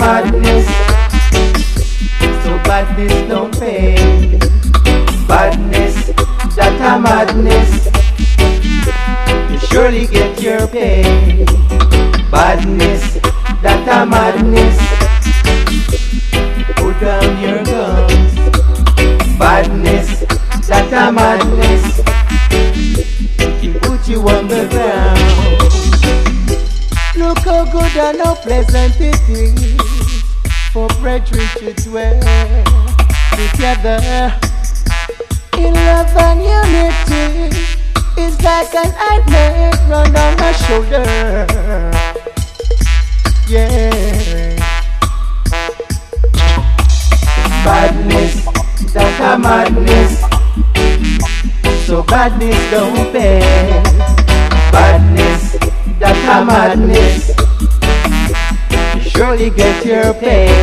madness. So badness don't pay. Badness, that a madness. You surely get your pay. Badness, that a madness. Put down your guns. Badness, that a madness. It put you on the ground. Look how good and how pleasant it is for brethren to dwell together in love and unity. It's like an handmaid run on my shoulder. Yeah. Badness, that's a madness. So badness don't pay. Badness, that's a madness. You surely get your pay.